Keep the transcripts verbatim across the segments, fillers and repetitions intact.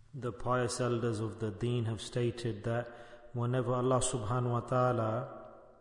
The pious elders of the deen have stated that whenever Allah subhanahu wa ta'ala,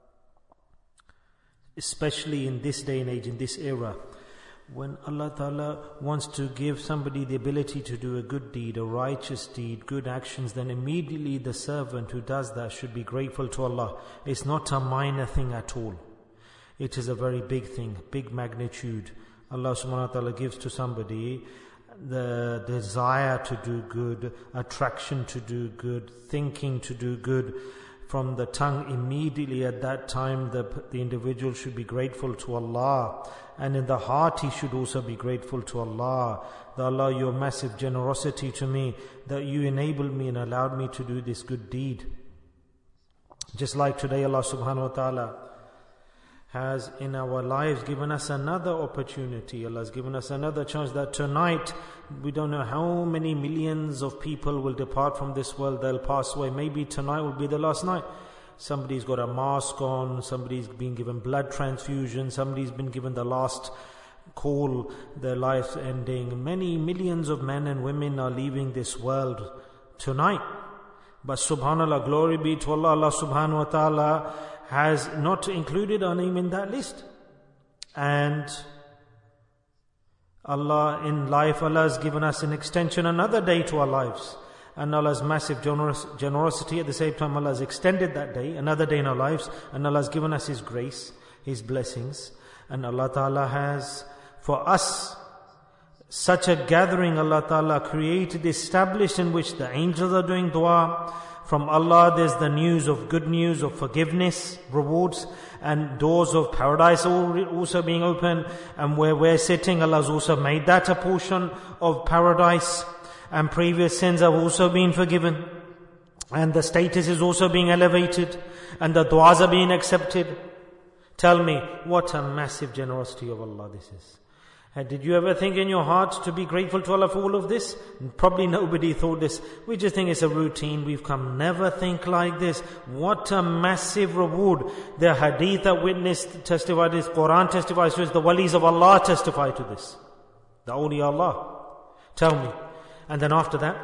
especially in this day and age, in this era, when Allah ta'ala wants to give somebody the ability to do a good deed, a righteous deed, good actions, then immediately the servant who does that should be grateful to Allah. It's not a minor thing at all. It is a very big thing, big magnitude. Allah subhanahu wa ta'ala gives to somebody the desire to do good, attraction to do good, thinking to do good from the tongue. Immediately at that time the, the individual should be grateful to Allah, and in the heart he should also be grateful to Allah, that Allah, your massive generosity to me, that you enabled me and allowed me to do this good deed. Just like today Allah subhanahu wa ta'ala has in our lives given us another opportunity. Allah has given us another chance that tonight, we don't know how many millions of people will depart from this world, they'll pass away. Maybe tonight will be the last night. Somebody's got a mask on, somebody's been given blood transfusion, somebody's been given the last call, their life's ending. Many millions of men and women are leaving this world tonight. But subhanAllah, glory be to Allah, Allah subhanahu wa ta'ala has not included our name in that list. And Allah, in life, Allah has given us an extension, another day to our lives. And Allah's massive generos- generosity, at the same time Allah has extended that day, another day in our lives. And Allah has given us His grace, His blessings. And Allah Ta'ala has, for us, such a gathering Allah Ta'ala created, established, in which the angels are doing dua. From Allah there's the news of good news of forgiveness, rewards, and doors of paradise also being open. And where we're sitting, Allah has also made that a portion of paradise. And previous sins have also been forgiven. And the status is also being elevated. And the du'as are being accepted. Tell me, what a massive generosity of Allah this is. And did you ever think in your heart to be grateful to Allah for all of this? Probably nobody thought this. We just think it's a routine. We've come. Never think like this. What a massive reward. The hadith that witnessed, testified this. Quran testifies to this. The walis of Allah testify to this. The awliya Allah. Tell me. And then after that,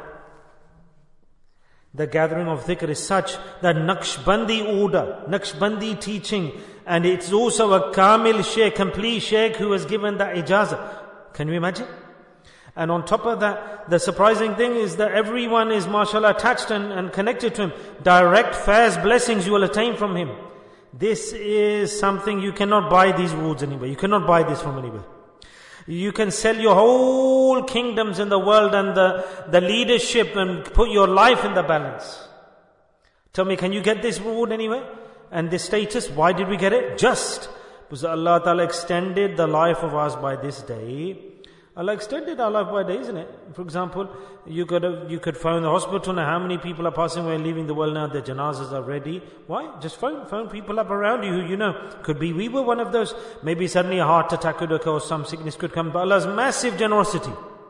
the gathering of dhikr is such that Naqshbandi order, Naqshbandi teaching, and it's also a Kamil Shaykh, complete Shaykh who has given that ijazah. Can you imagine? And on top of that, the surprising thing is that everyone is mashallah attached and, and connected to him. Direct fairs, blessings you will attain from him. This is something you cannot buy these rewards anywhere. You cannot buy this from anywhere. You can sell your whole kingdoms in the world and the, the leadership and put your life in the balance. Tell me, can you get this reward anywhere? And this status, why did we get it? Just because Allah Ta'ala extended the life of us by this day. Allah extended our life by a day, isn't it? For example, you could have, you could phone the hospital now. How many people are passing away and leaving the world now? Their janazas are ready. Why? Just phone, phone people up around you who you know. Could be we were one of those. Maybe suddenly a heart attack could occur or some sickness could come. But Allah's massive generosity,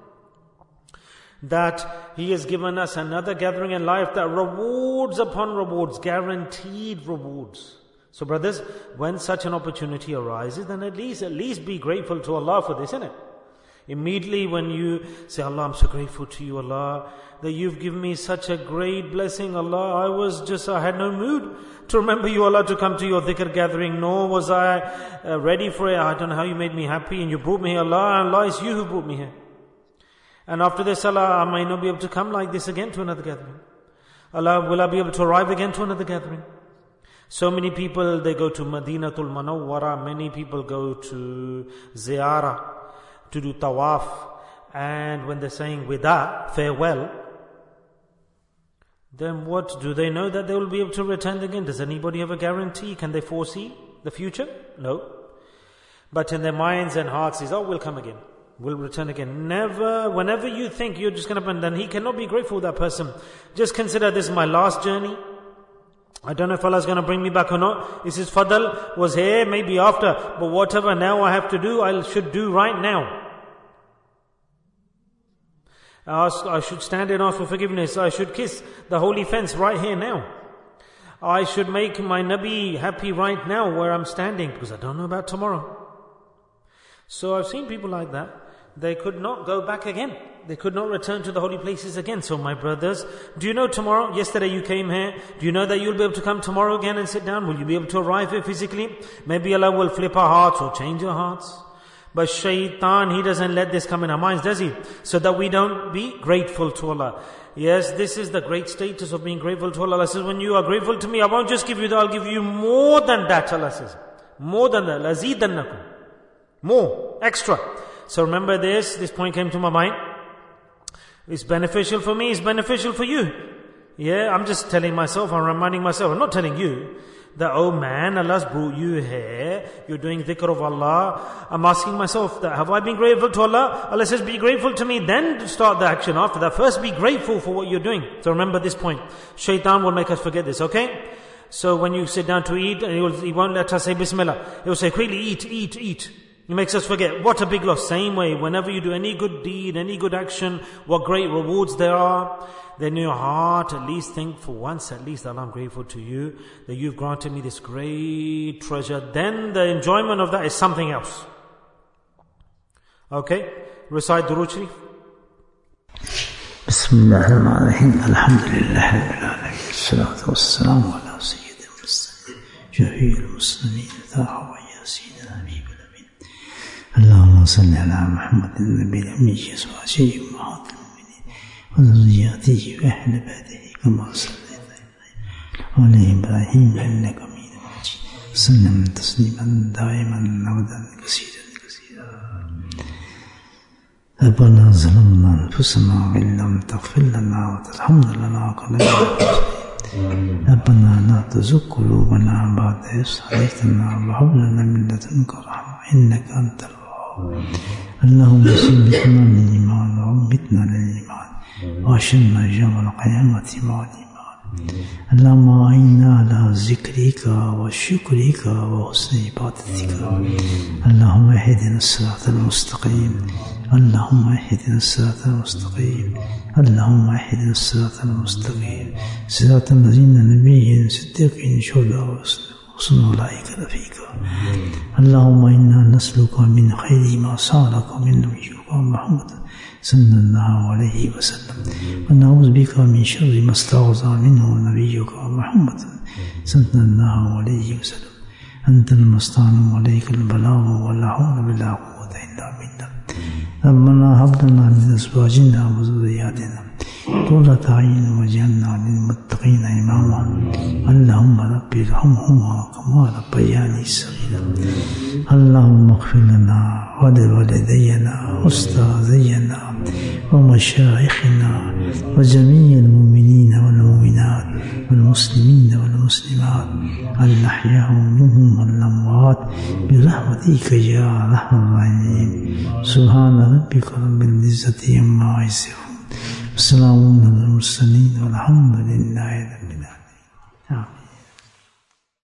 that He has given us another gathering in life that rewards upon rewards, guaranteed rewards. So brothers, when such an opportunity arises, then at least, at least be grateful to Allah for this, isn't it? Immediately when you say, Allah, I'm so grateful to you, Allah, that you've given me such a great blessing, Allah. I was just, I had no mood to remember you, Allah, to come to your dhikr gathering, nor was I uh, ready for it. I don't know how you made me happy and you brought me here, Allah, and Allah, it's you who brought me here. And after this, Allah, I may not be able to come like this again to another gathering. Allah, will I be able to arrive again to another gathering? So many people, they go to Madinatul Munawwara, many people go to Ziyarah, to do tawaf, and when they're saying wida, farewell, then what, do they know that they will be able to return again? Does anybody have a guarantee? Can they foresee the future? No. But in their minds and hearts is, oh, we'll come again, we'll return again. Never, whenever you think you're just going to, then he cannot be grateful, that person. Just consider this is my last journey. I don't know if Allah is going to bring me back or not. This is fadl, was here, maybe after, but whatever now I have to do, I should do right now. I, ask, I should stand and ask for forgiveness. I should kiss the holy fence right here now. I should make my Nabi happy right now where I'm standing, because I don't know about tomorrow. So I've seen people like that. They could not go back again. They could not return to the holy places again. So my brothers, do you know tomorrow, yesterday you came here, do you know that you'll be able to come tomorrow again and sit down? Will you be able to arrive here physically? Maybe Allah will flip our hearts or change our hearts. But shaitan, he doesn't let this come in our minds, does he? So that we don't be grateful to Allah. Yes, this is the great status of being grateful to Allah. Allah says, when you are grateful to me, I won't just give you that, I'll give you more than that, Allah says. More than that. Lazidannakum. More. Extra. So remember this, this point came to my mind. It's beneficial for me, it's beneficial for you. Yeah, I'm just telling myself, I'm reminding myself, I'm not telling you that, oh man, Allah's brought you here, you're doing dhikr of Allah. I'm asking myself that, have I been grateful to Allah? Allah says, be grateful to me, then start the action after that. First be grateful for what you're doing. So remember this point. Shaitan will make us forget this, okay? So when you sit down to eat, he, will, he won't let us say Bismillah. He will say, quickly eat, eat, eat. It makes us forget. What a big loss. Same way, whenever you do any good deed, any good action, what great rewards there are, then in your heart at least think, for once at least, Allah, I'm grateful to you that you've granted me this great treasure. Then the enjoyment of that is something else. Okay? Recite Durood Sharif. Bismillahirrahmanirrahim. Alhamdulillah Rabbil Alamin. Salatu wassalamu ala Sayyidil Mursalin. Shafi'il Muslimin. Taha wa Yasin. اللهم صل على محمد النبي الأمي وأزواجه أمهات المؤمنين وذرياته وأهل بيته كما صليت على إبراهيم إنك حميد مجيد وسلم تسليما دائما أبدا كثيرا كثيرا. ربنا ظلمنا أنفسنا وإن لم تغفر لنا وترحمنا لنكونن ربنا لا تزغ قلوبنا بعد إذ هديتنا وهب لنا من لدنك رحمة إنك أنت الوهاب. اللهم ثبتنا للإيمان وثبتنا للإيمان وأحشرنا يوم القيامة مع الإيمان. اللهم أعنا على ذكرك وشكرك وحسن عبادتك. اللهم اهدنا الصراط المستقيم. اللهم اهدنا الصراط المستقيم. اللهم اهدنا الصراط المستقيم صراط الذين نبيهم صديقين شهداء وحسن أولئك رفيقا. اللهم إنا نسألك من خير ما سألك من نبيك محمد صلى الله عليه وسلم ونعوذ بك من شر ما استعاذ منه نبيك محمد صلى الله عليه وسلم. أنت المستعان وعليك البلاغ ولا حول ولا قوة إلا بالله. ربنا هب لنا من أزواجنا وذرياتنا قرة أعين واجعلنا للمتقين إماما. اللهم رب ارحمهما كما ربياني صغيرا. اللهم اغفر لنا ولوالدينا وأستاذينا ومشايخنا وجميع المؤمنين والمؤمنات والمسلمين والمسلمات الأحياء منهم والأموات برحمتك يا أرحم الراحمين. سبحان ربك رب العزة عما يصفون وسلام على المرسلين والحمد لله رب العالمين. آمين.